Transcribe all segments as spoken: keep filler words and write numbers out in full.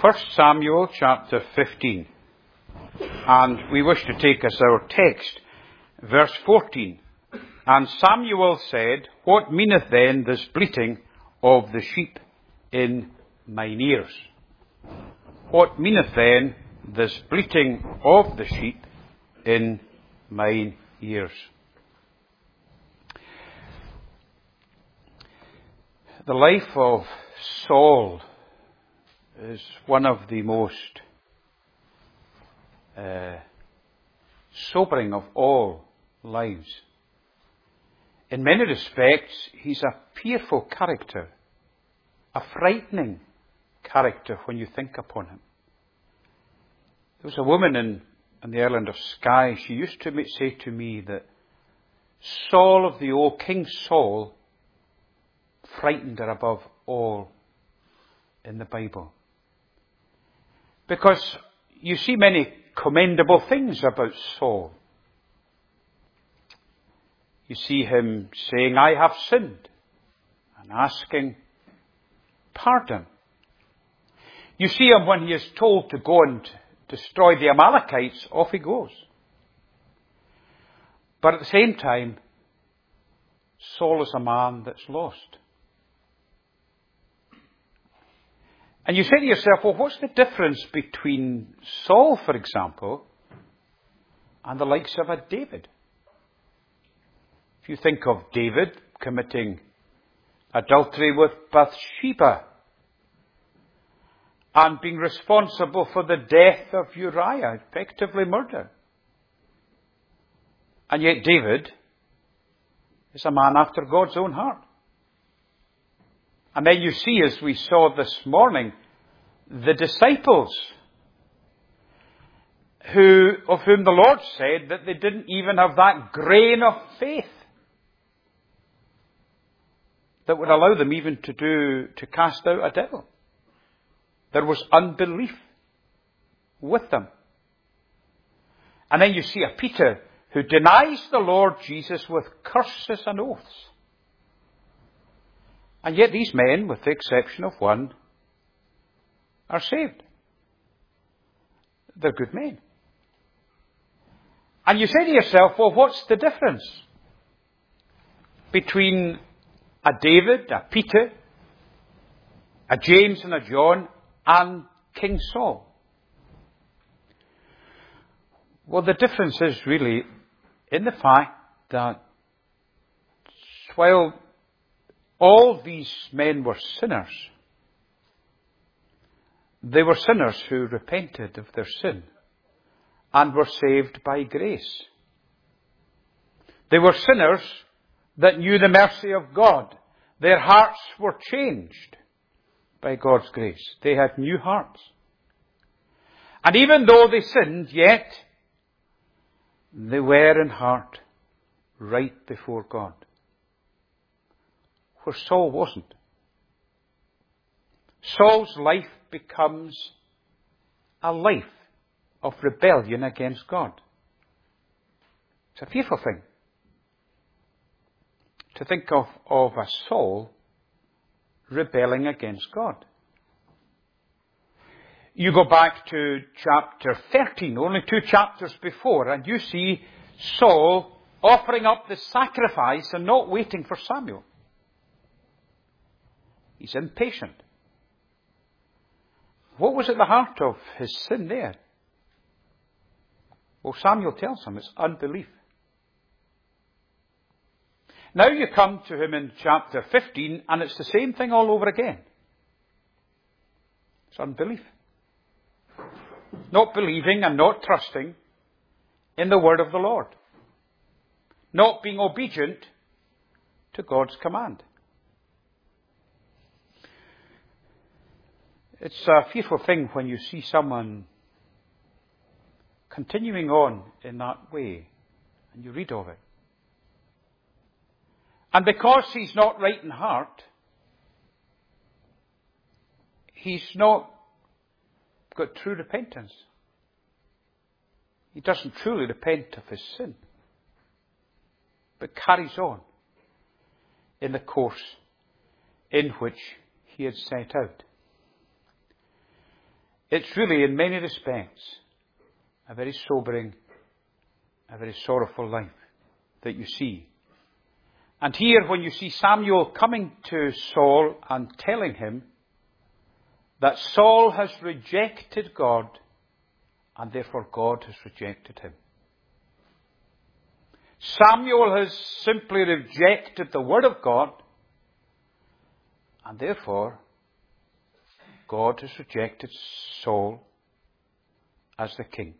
First Samuel chapter fifteen. And we wish to take as our text verse fourteen. And Samuel said, What meaneth then this bleating of the sheep in mine ears? What meaneth then this bleating of the sheep in mine ears? The life of Saul is one of the most uh, sobering of all lives. In many respects, he's a fearful character, a frightening character when you think upon him. There was a woman in, in the island of Skye. She used to say to me that Saul of the old, King Saul, frightened her above all in the Bible. Because you see many commendable things about Saul. You see him saying, I have sinned, and asking pardon. You see him when he is told to go and destroy the Amalekites, off he goes. But at the same time, Saul is a man that's lost. And you say to yourself, well, what's the difference between Saul, for example, and the likes of a David? If you think of David committing adultery with Bathsheba and being responsible for the death of Uriah, effectively murder. And yet David is a man after God's own heart. And then you see, as we saw this morning, the disciples who, of whom the Lord said that they didn't even have that grain of faith that would allow them even to do, to cast out a devil. There was unbelief with them. And then you see a Peter who denies the Lord Jesus with curses and oaths. And yet these men, with the exception of one, are saved. They're good men. And you say to yourself, well, what's the difference between a David, a Peter, a James and a John, and King Saul? Well, the difference is really in the fact that while all these men were sinners, they were sinners who repented of their sin and were saved by grace. They were sinners that knew the mercy of God. Their hearts were changed by God's grace. They had new hearts. And even though they sinned, yet they were in heart right before God. Where Saul wasn't. Saul's life becomes a life of rebellion against God. It's a fearful thing to think of, of a Saul rebelling against God. You go back to chapter thirteen, only two chapters before, and you see Saul offering up the sacrifice and not waiting for Samuel. He's impatient. What was at the heart of his sin there? Well, Samuel tells him it's unbelief. Now you come to him in chapter fifteen, and it's the same thing all over again. It's unbelief. Not believing and not trusting in the word of the Lord. Not being obedient to God's command. It's a fearful thing when you see someone continuing on in that way, and you read of it. And because he's not right in heart, he's not got true repentance. He doesn't truly repent of his sin, but carries on in the course in which he had set out. It's really, in many respects, a very sobering, a very sorrowful life that you see. And here, when you see Samuel coming to Saul and telling him that Saul has rejected God, and therefore God has rejected him. Samuel has simply rejected the word of God, and therefore God has rejected Saul as the king.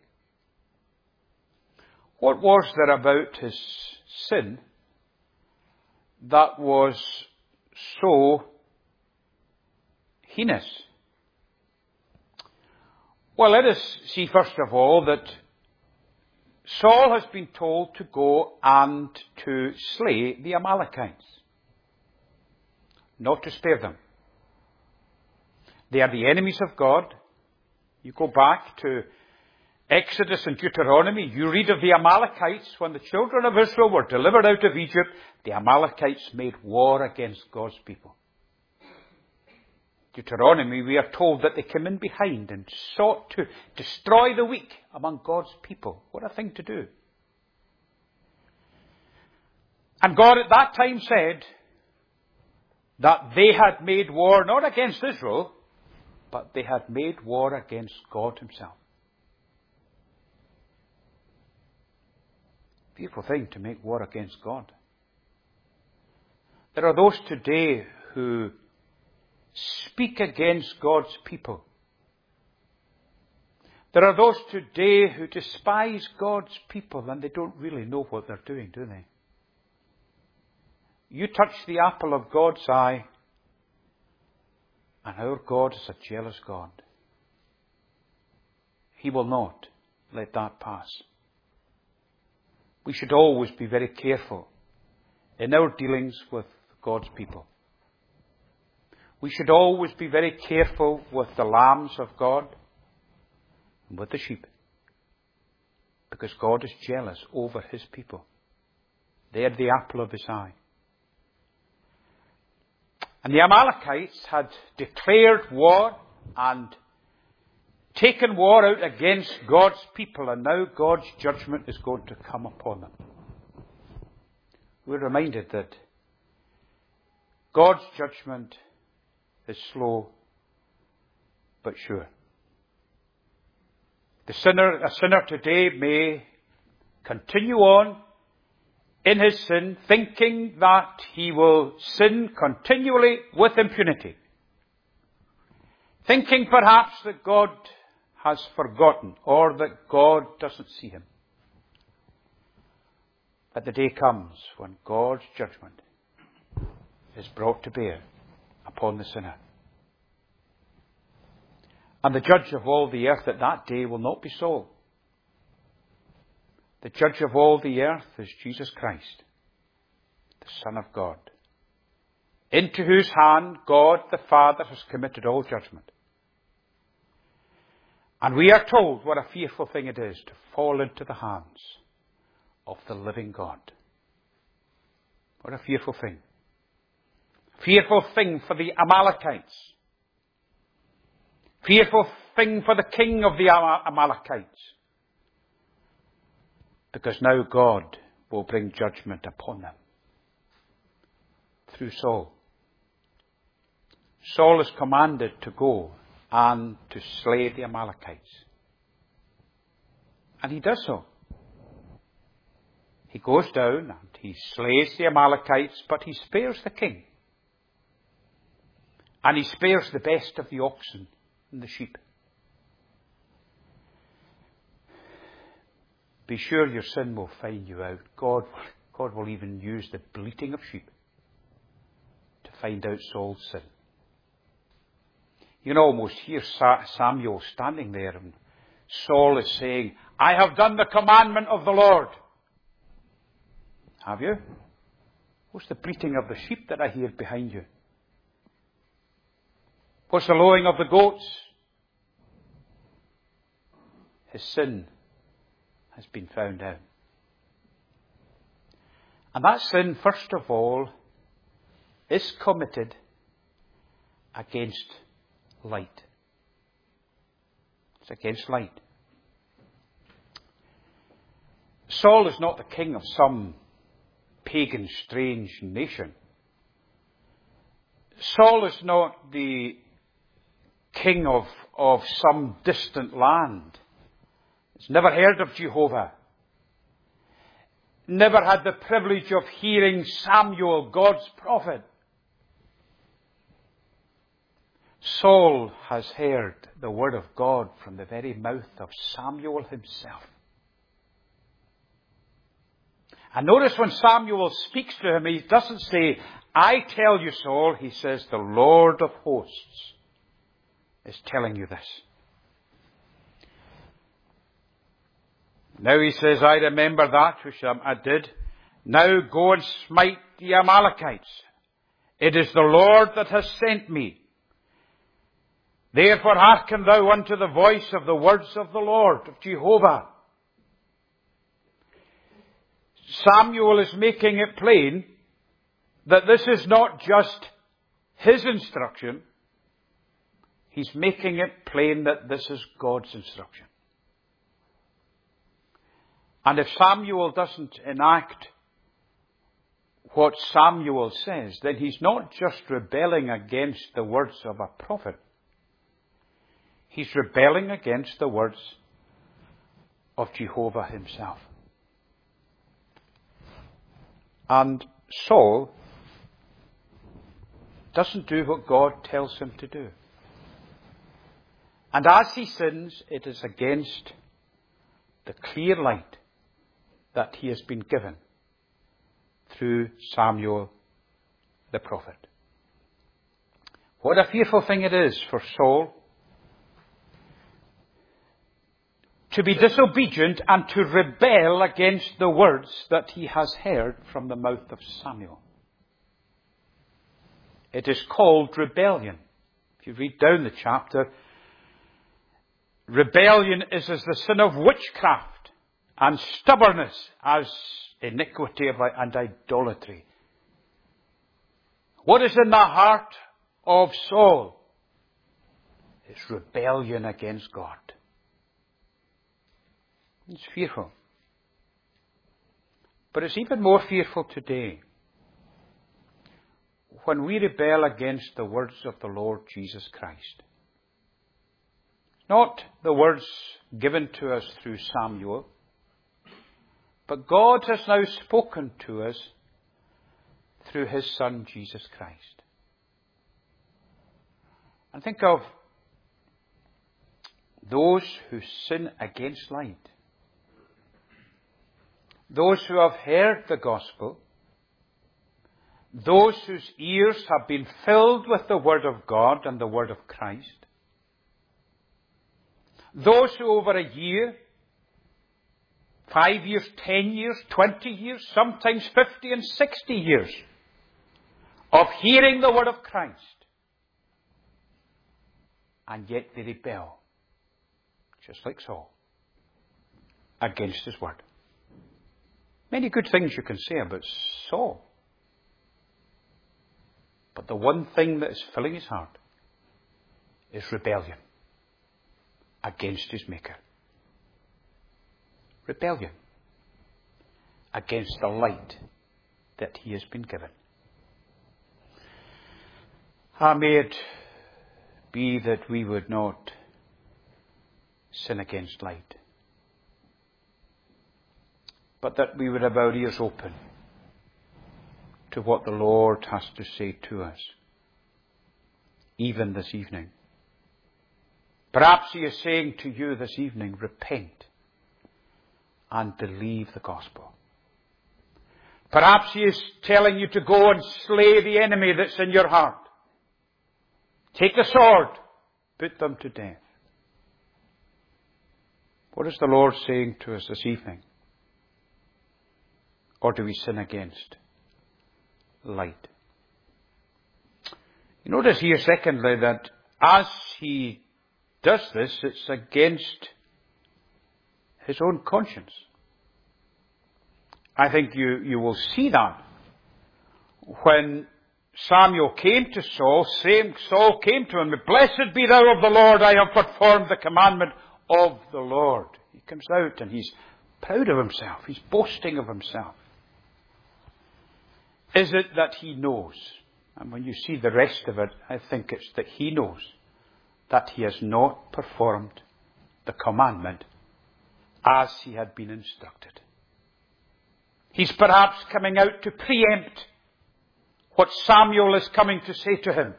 What was there about his sin that was so heinous? Well, let us see first of all that Saul has been told to go and to slay the Amalekites, not to spare them. They are the enemies of God. You go back to Exodus and Deuteronomy, you read of the Amalekites. When the children of Israel were delivered out of Egypt, the Amalekites made war against God's people. Deuteronomy, we are told that they came in behind and sought to destroy the weak among God's people. What a thing to do. And God at that time said that they had made war not against Israel, but they had made war against God himself. Beautiful thing to make war against God. There are those today who speak against God's people. There are those today who despise God's people and they don't really know what they're doing, do they? You touch the apple of God's eye, and our God is a jealous God. He will not let that pass. We should always be very careful in our dealings with God's people. We should always be very careful with the lambs of God and with the sheep, because God is jealous over his people. They are the apple of his eye. And the Amalekites had declared war and taken war out against God's people, and now God's judgment is going to come upon them. We're reminded that God's judgment is slow but sure. The sinner, a sinner today may continue on in his sin, thinking that he will sin continually with impunity. Thinking perhaps that God has forgotten or that God doesn't see him. But the day comes when God's judgment is brought to bear upon the sinner. And the judge of all the earth at that day will not be Saul. The judge of all the earth is Jesus Christ, the Son of God, into whose hand God the Father has committed all judgment. And we are told what a fearful thing it is to fall into the hands of the living God. What a fearful thing. Fearful thing for the Amalekites. Fearful thing for the king of the Amalekites. Because now God will bring judgment upon them through Saul. Saul is commanded to go and to slay the Amalekites. And he does so. He goes down and he slays the Amalekites, but he spares the king. And he spares the best of the oxen and the sheep. Be sure your sin will find you out. God, God will even use the bleating of sheep to find out Saul's sin. You can almost hear Samuel standing there, and Saul is saying, I have done the commandment of the Lord. Have you? What's the bleating of the sheep that I hear behind you? What's the lowing of the goats? His sin has been found out. And that sin, first of all, is committed against light. It's against light. Saul is not the king of some pagan, strange nation. Saul is not the king of, of some distant land. He's never heard of Jehovah. Never had the privilege of hearing Samuel, God's prophet. Saul has heard the word of God from the very mouth of Samuel himself. And notice when Samuel speaks to him, he doesn't say, I tell you, Saul. He says, the Lord of hosts is telling you this. Now he says, I remember that which I did. Now go and smite the Amalekites. It is the Lord that has sent me. Therefore hearken thou unto the voice of the words of the Lord, of Jehovah. Samuel is making it plain that this is not just his instruction. He's making it plain that this is God's instruction. And if Samuel doesn't enact what Samuel says, then he's not just rebelling against the words of a prophet. He's rebelling against the words of Jehovah himself. And Saul doesn't do what God tells him to do. And as he sins, it is against the clear light that he has been given through Samuel the prophet. What a fearful thing it is for Saul to be disobedient and to rebel against the words that he has heard from the mouth of Samuel. It is called rebellion. If you read down the chapter, rebellion is as the sin of witchcraft, and stubbornness as iniquity and idolatry. What is in the heart of Saul? It's rebellion against God. It's fearful. But it's even more fearful today when we rebel against the words of the Lord Jesus Christ. Not the words given to us through Samuel, but God has now spoken to us through his Son, Jesus Christ. And think of those who sin against light. Those who have heard the gospel, those whose ears have been filled with the word of God and the word of Christ, those who over a year, five years, ten years, twenty years, sometimes fifty and sixty years of hearing the word of Christ, and yet they rebel, just like Saul, against his word. Many good things you can say about Saul. But the one thing that is filling his heart is rebellion against his Maker. Rebellion against the light that he has been given. Ah, may it be that we would not sin against light, but that we would have our ears open to what the Lord has to say to us, even this evening. Perhaps he is saying to you this evening, repent and believe the gospel. Perhaps he is telling you to go and slay the enemy that's in your heart. Take the sword, put them to death. What is the Lord saying to us this evening? Or do we sin against light? You notice here, secondly, that as he does this, it's against his own conscience. I think you, you will see that when Samuel came to Saul, same Saul came to him, blessed be thou of the Lord, I have performed the commandment of the Lord. He comes out and he's proud of himself. He's boasting of himself. Is it that he knows? And when you see the rest of it, I think it's that he knows that he has not performed the commandment as he had been instructed. He's perhaps coming out to preempt what Samuel is coming to say to him.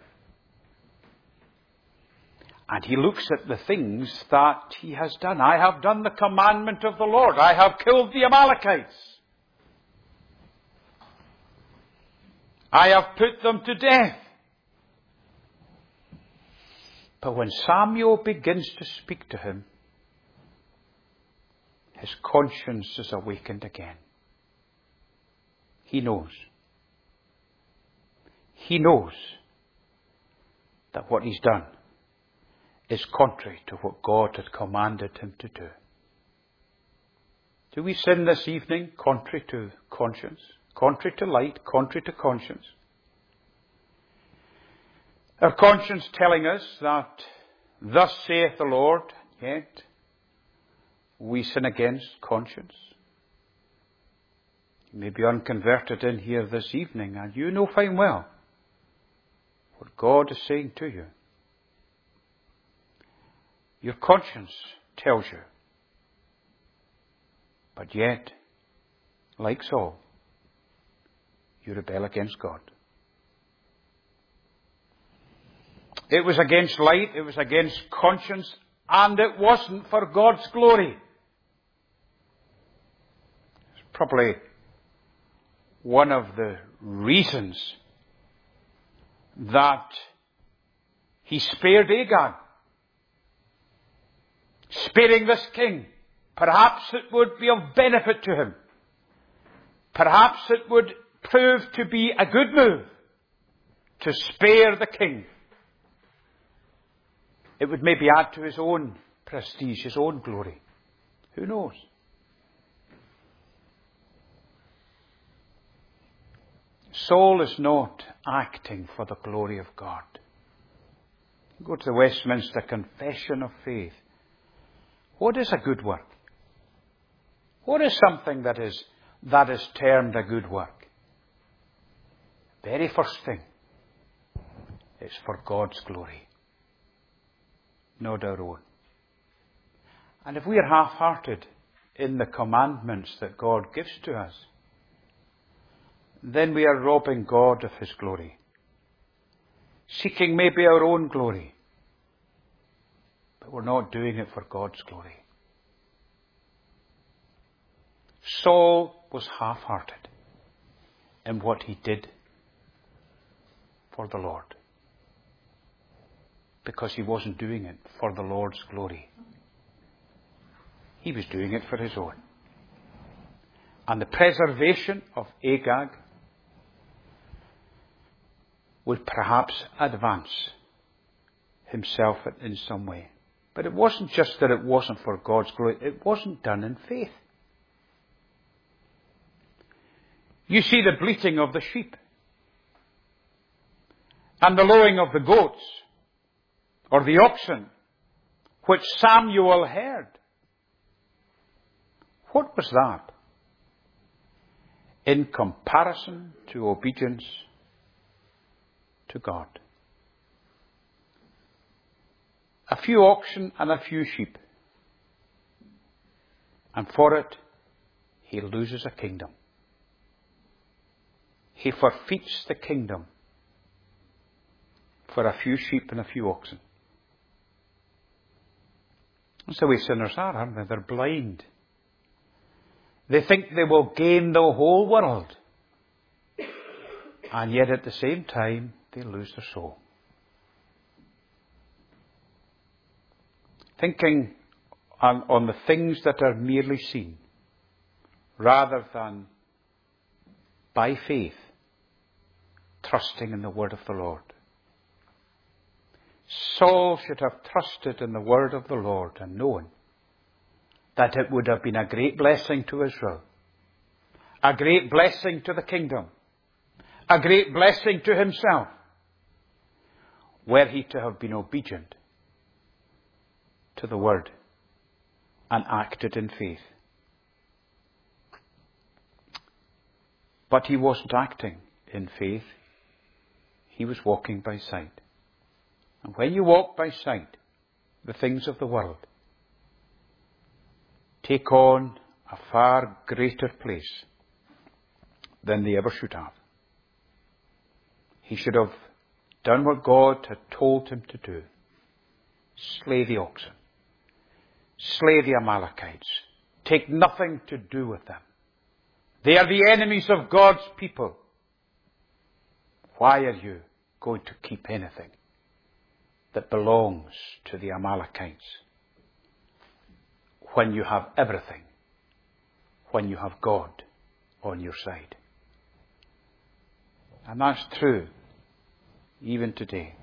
And he looks at the things that he has done. I have done the commandment of the Lord. I have killed the Amalekites. I have put them to death. But when Samuel begins to speak to him, his conscience is awakened again. He knows. He knows that what he's done is contrary to what God had commanded him to do. Do we sin this evening contrary to conscience, contrary to light, contrary to conscience? Our conscience telling us that thus saith the Lord, yet we sin against conscience. You may be unconverted in here this evening, and you know fine well what God is saying to you. Your conscience tells you. But yet, like Saul, you rebel against God. It was against light, it was against conscience, and it wasn't for God's glory. It's probably one of the reasons that he spared Agag. Sparing this king. Perhaps it would be of benefit to him. Perhaps it would prove to be a good move to spare the king. It would maybe add to his own prestige, his own glory. Who knows? Saul is not acting for the glory of God. Go to the Westminster Confession of Faith. What is a good work? What is something that is, that is termed a good work? Very first thing, it's for God's glory, not our own. And if we are half-hearted in the commandments that God gives to us, then we are robbing God of his glory, seeking maybe our own glory, but we're not doing it for God's glory. Saul was half-hearted in what he did for the Lord, because he wasn't doing it for the Lord's glory. He was doing it for his own. And the preservation of Agag would perhaps advance himself in some way. But it wasn't just that it wasn't for God's glory. It wasn't done in faith. You see the bleating of the sheep and the lowing of the goats or the oxen, which Samuel heard. What was that in comparison to obedience to God? A few oxen and a few sheep. And for it, he loses a kingdom. He forfeits the kingdom for a few sheep and a few oxen. That's the way sinners are, aren't they? They're blind. They think they will gain the whole world. And yet at the same time, they lose their soul. Thinking on, on the things that are merely seen, rather than by faith, trusting in the word of the Lord. Saul should have trusted in the word of the Lord and known that it would have been a great blessing to Israel, a great blessing to the kingdom, a great blessing to himself, were he to have been obedient to the word and acted in faith. But he wasn't acting in faith. He was walking by sight. And when you walk by sight, the things of the world take on a far greater place than they ever should have. He should have done what God had told him to do. Slay the oxen. Slay the Amalekites. Take nothing to do with them. They are the enemies of God's people. Why are you going to keep anything that belongs to the Amalekites when you have everything, when you have God on your side? And that's true even today.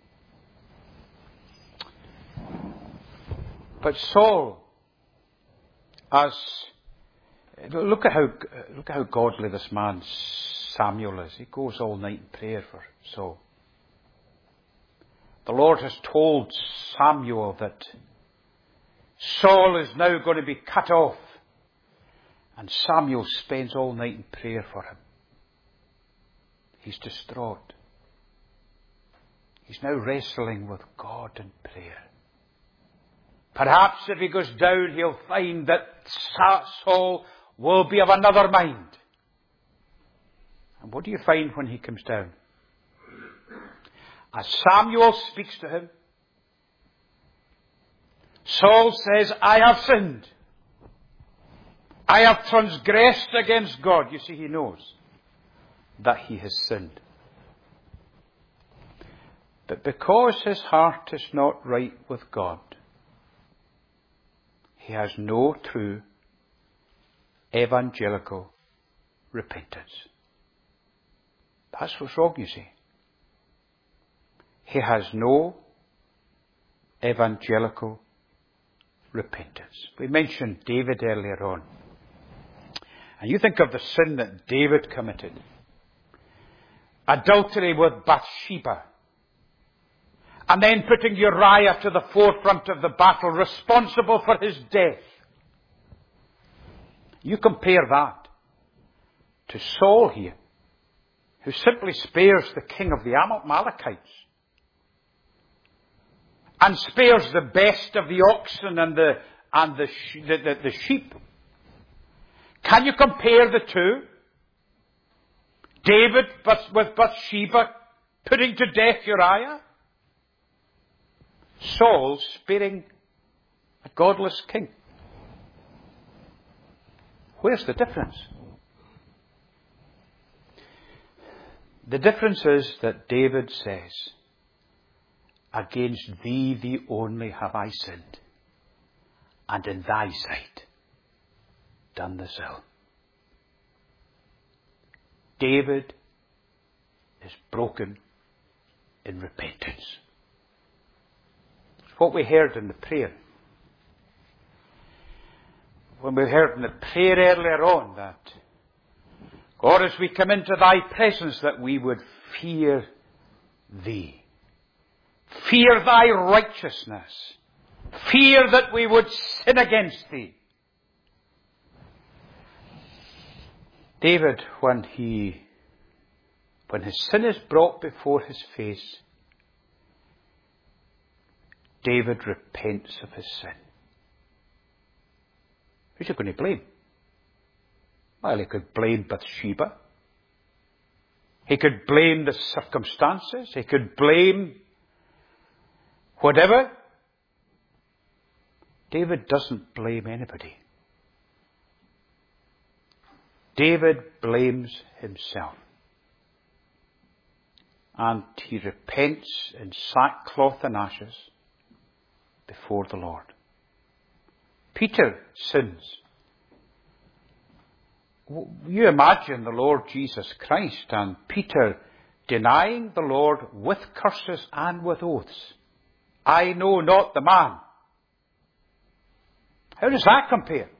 But Saul, as look at how look at how godly this man Samuel is. He goes all night in prayer for Saul. The Lord has told Samuel that Saul is now going to be cut off, and Samuel spends all night in prayer for him. He's distraught. He's now wrestling with God in prayer. Perhaps if he goes down, he'll find that Saul will be of another mind. And what do you find when he comes down? As Samuel speaks to him, Saul says, I have sinned. I have transgressed against God. You see, he knows that he has sinned. But because his heart is not right with God, he has no true evangelical repentance. That's what's wrong, you see. He has no evangelical repentance. We mentioned David earlier on. And you think of the sin that David committed. Adultery with Bathsheba. And then putting Uriah to the forefront of the battle, responsible for his death. You compare that to Saul here, who simply spares the king of the Amalekites. And spares the best of the oxen and the, and the, the, the, the sheep. Can you compare the two? David with Bathsheba putting to death Uriah? Saul sparing a godless king. Where's the difference? The difference is that David says, against thee, thee only have I sinned, and in thy sight done this ill. David is broken in repentance. It's what we heard in the prayer. When we heard in the prayer earlier on that, God, as we come into thy presence, that we would fear thee. Fear thy righteousness. Fear that we would sin against thee. David, when he, when his sin is brought before his face, David repents of his sin. Who's he going to blame? Well, he could blame Bathsheba. He could blame the circumstances. He could blame whatever. David doesn't blame anybody. David blames himself. And he repents in sackcloth and ashes before the Lord. Peter sins. You imagine the Lord Jesus Christ and Peter denying the Lord with curses and with oaths. I know not the man. How does that compare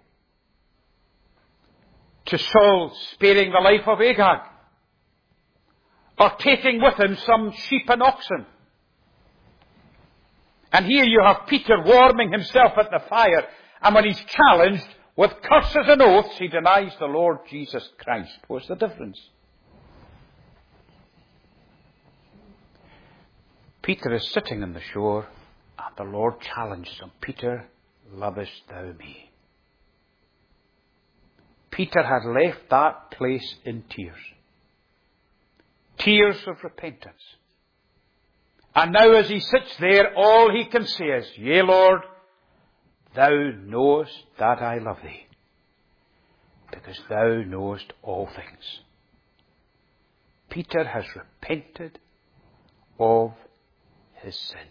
to Saul sparing the life of Agag, or taking with him some sheep and oxen? And here you have Peter warming himself at the fire, And when he's challenged with curses and oaths, he denies the Lord Jesus Christ. What's the difference? Peter is sitting on the shore, and the Lord challenges him. Peter, lovest thou me? Peter had left that place in tears. Tears of repentance. And now as he sits there, all he can say is, Yea, Lord, thou knowest that I love thee, because thou knowest all things. Peter has repented of his sin.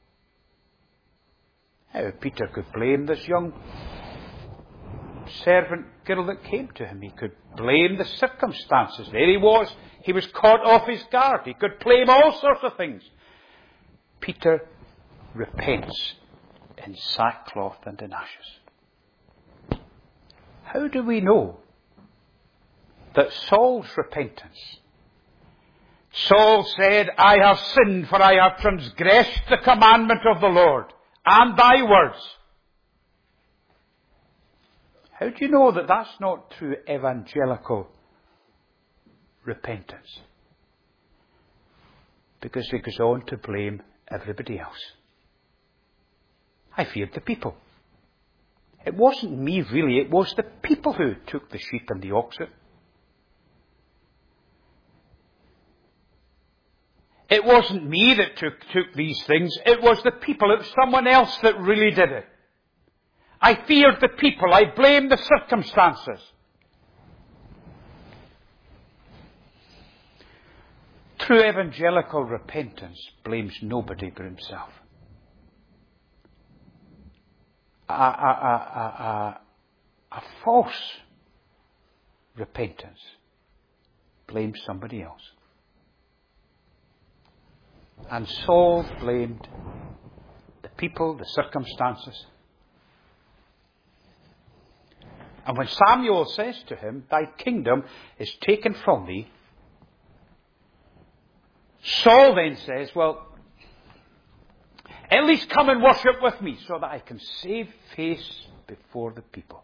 How Peter could blame this young servant girl that came to him. He could blame the circumstances. There he was. He was caught off his guard. He could blame all sorts of things. Peter repents in sackcloth and in ashes. How do we know that Saul's repentance? Saul said, I have sinned, for I have transgressed the commandment of the Lord and thy words. How do you know that that's not true evangelical repentance? Because he goes on to blame everybody else. I feared the people. It wasn't me really, it was the people who took the sheep and the oxen. It wasn't me that took, took these things, it was the people, it was someone else that really did it. I feared the people, I blamed the circumstances. True evangelical repentance blames nobody but himself. A, a, a, a, a, a false repentance blames somebody else. And Saul blamed the people, the circumstances. And when Samuel says to him, thy kingdom is taken from thee, Saul then says, well, at least come and worship with me so that I can save face before the people.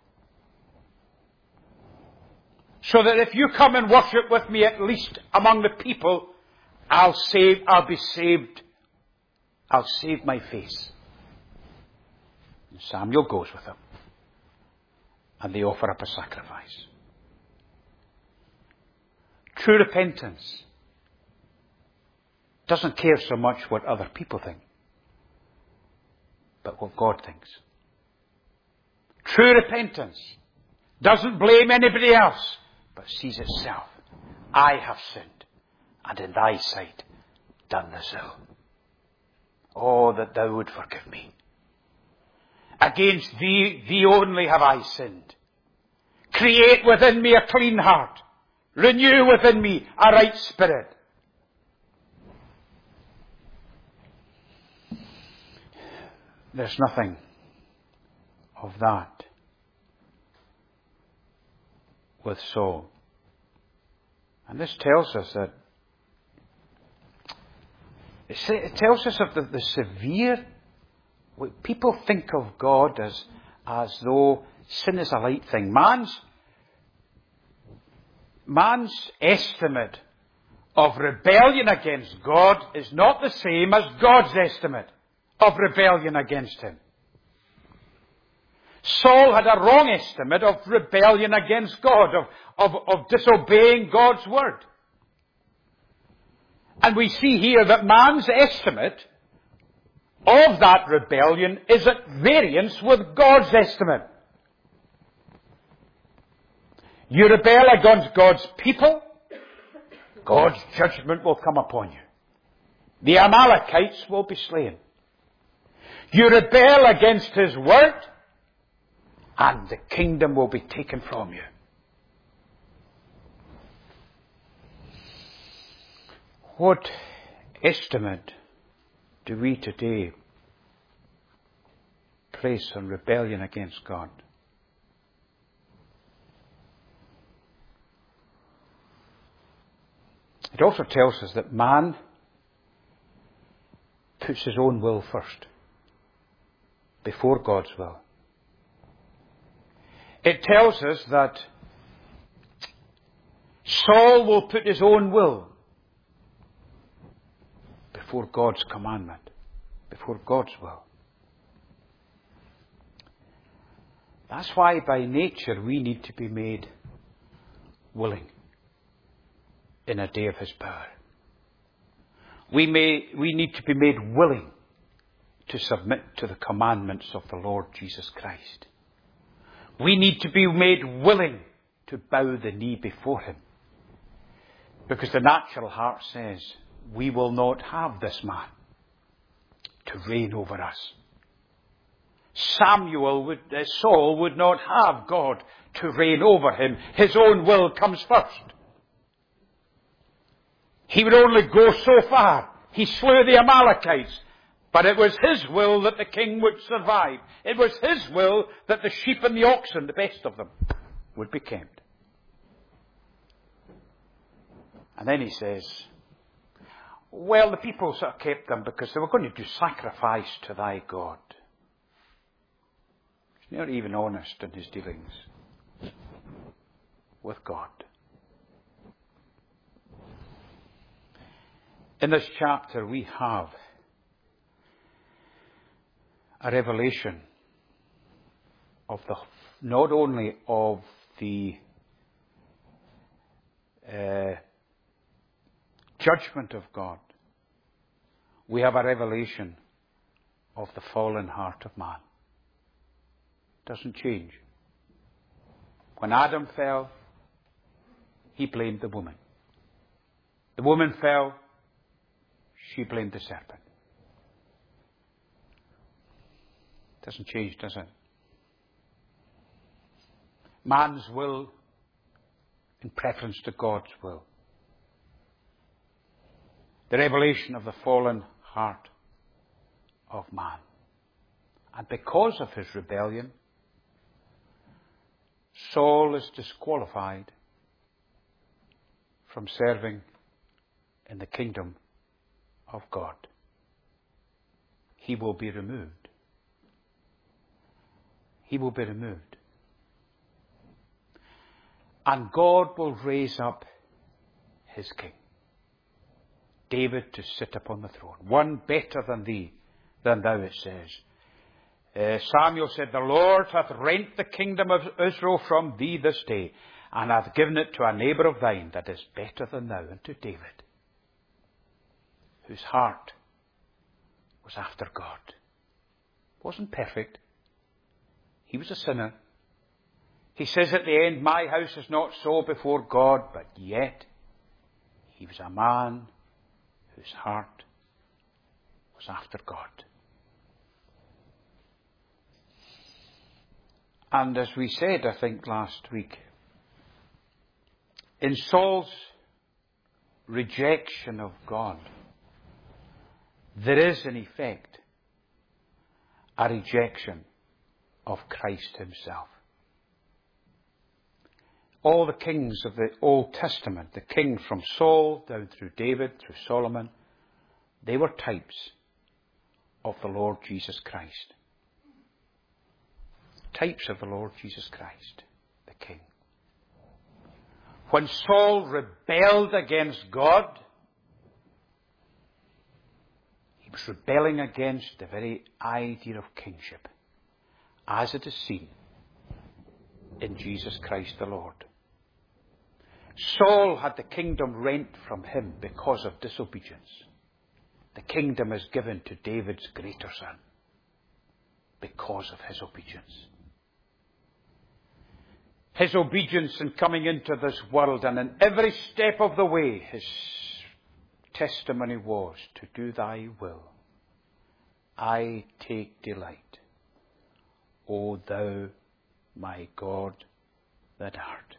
So that if you come and worship with me at least among the people, I'll save, I'll be saved. I'll save my face. And Samuel goes with him. And they offer up a sacrifice. True repentance doesn't care so much what other people think, but what God thinks. True repentance doesn't blame anybody else, but sees itself. I have sinned, and in thy sight done this ill. Oh, that thou would forgive me. Against thee, thee only have I sinned. Create within me a clean heart. Renew within me a right spirit. There's nothing of that with Saul. And this tells us that it tells us of the, the severe, people think of God as, as though sin is a light thing. Man's, man's estimate of rebellion against God is not the same as God's estimate of rebellion against him. Saul had a wrong estimate of rebellion against God, of, of, of disobeying God's word. And we see here that man's estimate of that rebellion is at variance with God's estimate. You rebel against God's people, God's judgment will come upon you. The Amalekites will be slain. You rebel against his word, and the kingdom will be taken from you. What estimate do we today place on rebellion against God? It also tells us that man puts his own will first, before God's will. It tells us that Saul will put his own will before God's commandment, before God's will. That's why by nature we need to be made willing in a day of His power. We may, we need to be made willing to submit to the commandments of the Lord Jesus Christ. We need to be made willing to bow the knee before Him. Because the natural heart says, we will not have this man to reign over us. Samuel would, uh, Saul would not have God to reign over him. His own will comes first. He would only go so far. He slew the Amalekites. But it was his will that the king would survive. It was his will that the sheep and the oxen, the best of them, would be kept. And then he says, well, the people sort of kept them because they were going to do sacrifice to thy God. He's not even honest in his dealings with God. In this chapter we have a revelation of the, not only of the uh, judgment of God, we have a revelation of the fallen heart of man. It doesn't change. When Adam fell, he blamed the woman. The woman fell, she blamed the serpent. It doesn't change, does it? Man's will in preference to God's will. The revelation of the fallen heart of man. And because of his rebellion, Saul is disqualified from serving in the kingdom of God. He will be removed. He will be removed. And God will raise up his king, David, to sit upon the throne. One better than thee, than thou, it says. Uh, Samuel said, the Lord hath rent the kingdom of Israel from thee this day, and hath given it to a neighbour of thine that is better than thou, and to David, whose heart was after God. Wasn't perfect. He was a sinner. He says at the end, my house is not so before God, but yet he was a man whose heart was after God. And as we said, I think, last week, in Saul's rejection of God, there is, in effect, a rejection of Christ himself. All the kings of the Old Testament, the king from Saul down through David, through Solomon, they were types of the Lord Jesus Christ. Types of the Lord Jesus Christ, the King. When Saul rebelled against God, he was rebelling against the very idea of kingship, as it is seen in Jesus Christ the Lord. Saul had the kingdom rent from him because of disobedience. The kingdom is given to David's greater son because of his obedience. His obedience in coming into this world, and in every step of the way, his testimony was to do thy will. I take delight, O thou my God that art.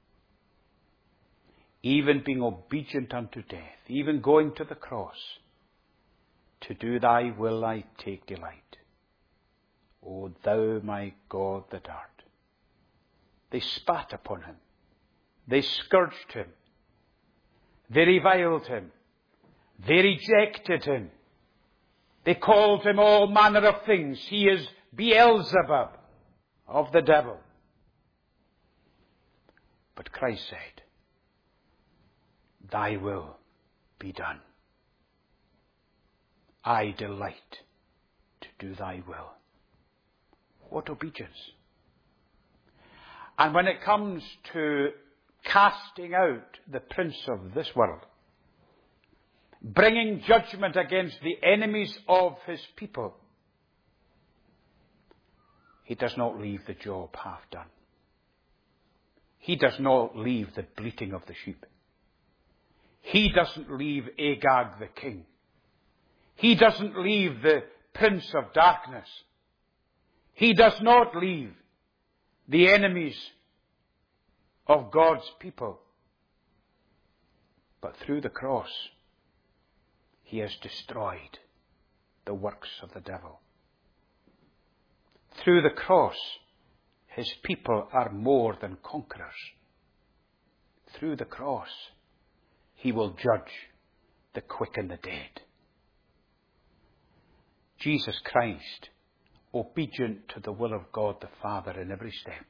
Even being obedient unto death, even going to the cross, to do thy will I take delight, O thou my God that art. They spat upon him. They scourged him. They reviled him. They rejected him. They called him all manner of things. He is Beelzebub of the devil. But Christ said, thy will be done. I delight to do thy will. What obedience. And when it comes to casting out the prince of this world, bringing judgment against the enemies of his people, he does not leave the job half done. He does not leave the bleating of the sheep. He doesn't leave Agag the king. He doesn't leave the prince of darkness. He does not leave the enemies of God's people. But through the cross, he has destroyed the works of the devil. Through the cross, his people are more than conquerors. Through the cross, he will judge the quick and the dead. Jesus Christ, obedient to the will of God the Father in every step.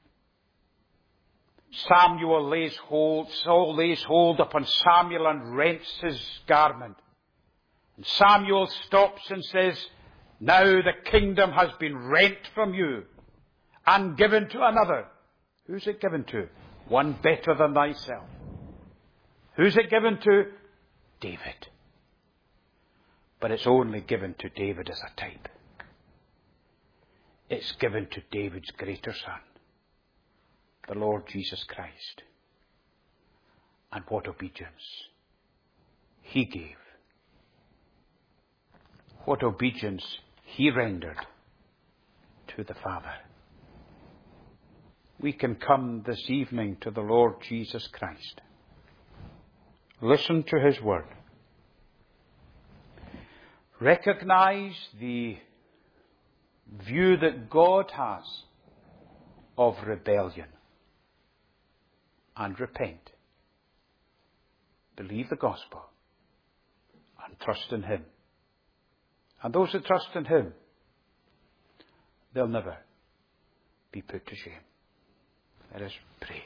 Samuel lays hold, Saul lays hold upon Samuel and rents his garment. And Samuel stops and says, now the kingdom has been rent from you and given to another. Who's it given to? One better than thyself. Who's it given to? David. But it's only given to David as a type. It's given to David's greater son, the Lord Jesus Christ. And what obedience he gave. What obedience he rendered to the Father. We can come this evening to the Lord Jesus Christ. Listen to his word. Recognize the view that God has of rebellion. And repent. Believe the gospel. And trust in him. And those that trust in him, they'll never be put to shame. Let us pray.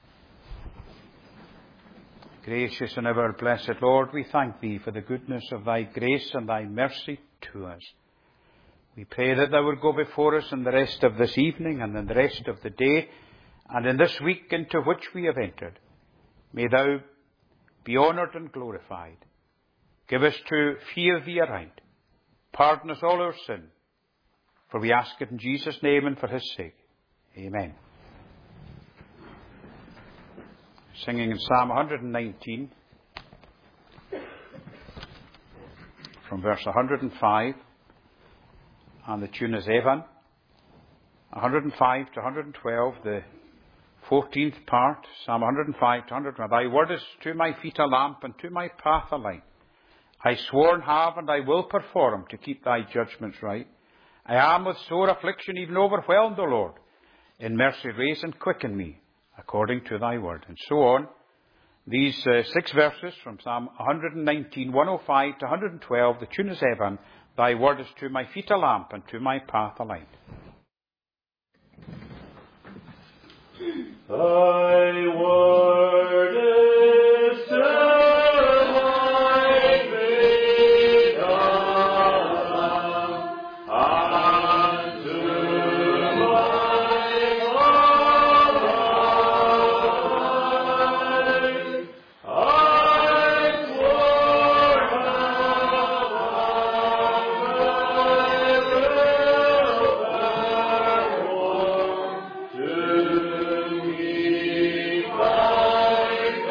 Gracious and ever blessed Lord, we thank thee for the goodness of thy grace and thy mercy to us. We pray that thou would go before us in the rest of this evening and in the rest of the day and in this week into which we have entered. May thou be honoured and glorified. Give us to fear thee aright. Pardon us all our sin. For we ask it in Jesus' name and for his sake. Amen. Singing in Psalm one nineteen, from verse one hundred five, and the tune is Evan. one hundred five to one hundred twelve, the fourteenth part, Psalm one hundred five to one hundred twelve. Thy word is to my feet a lamp, and to my path a light. I sworn have, and I will perform, to keep thy judgments right. I am with sore affliction, even overwhelmed, O Lord. In mercy raise and quicken me, according to thy word. And so on. These uh, six verses from Psalm one nineteen, one oh five to one hundred twelve, the tune is Evan. Thy word is to my feet a lamp, and to my path a light. Thy word is to Bye.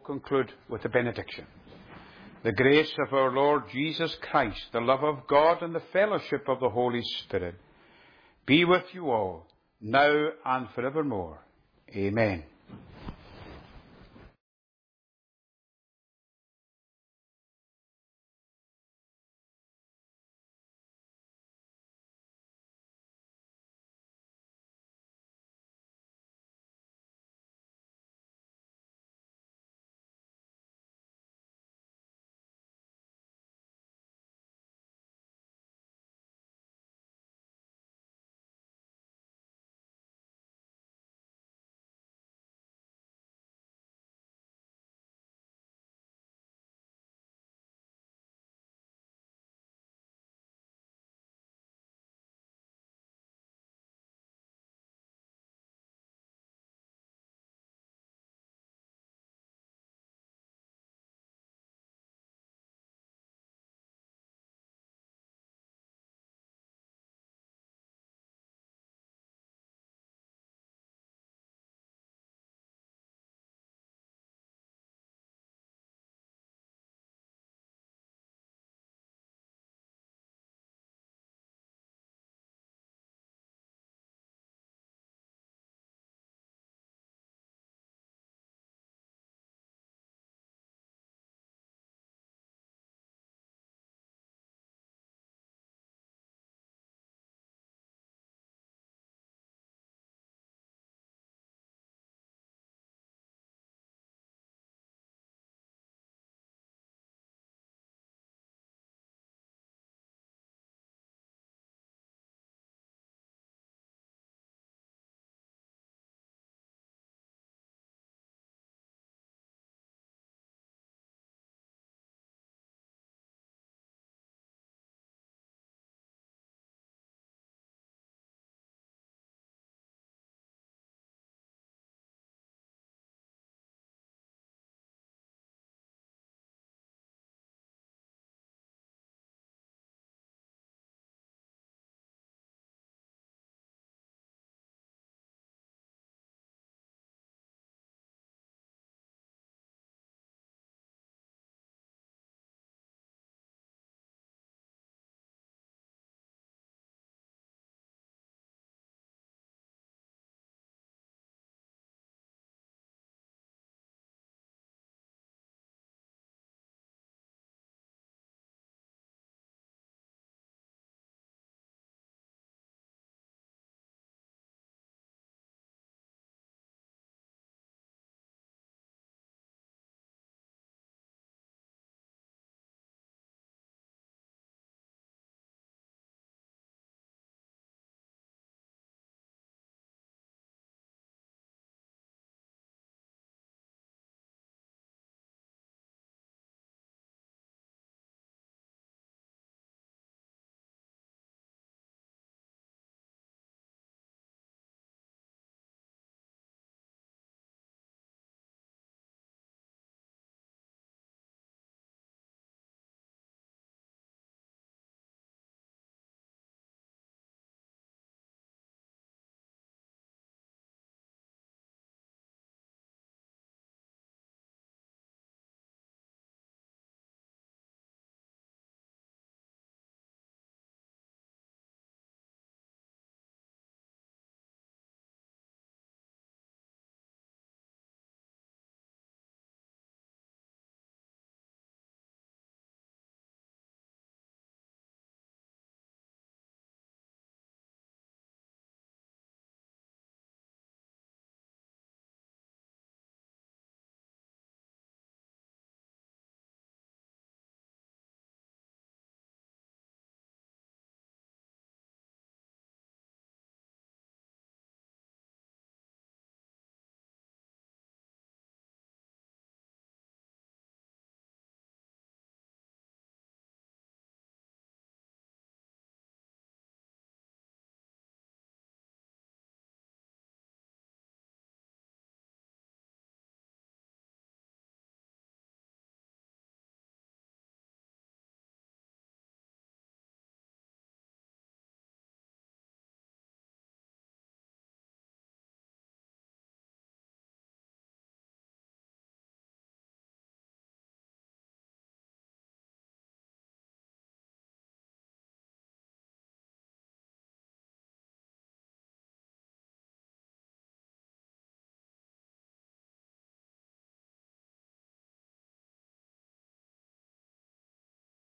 conclude with the benediction. The grace of our Lord Jesus Christ, the love of God, and the fellowship of the Holy Spirit be with you all, now and forevermore. Amen.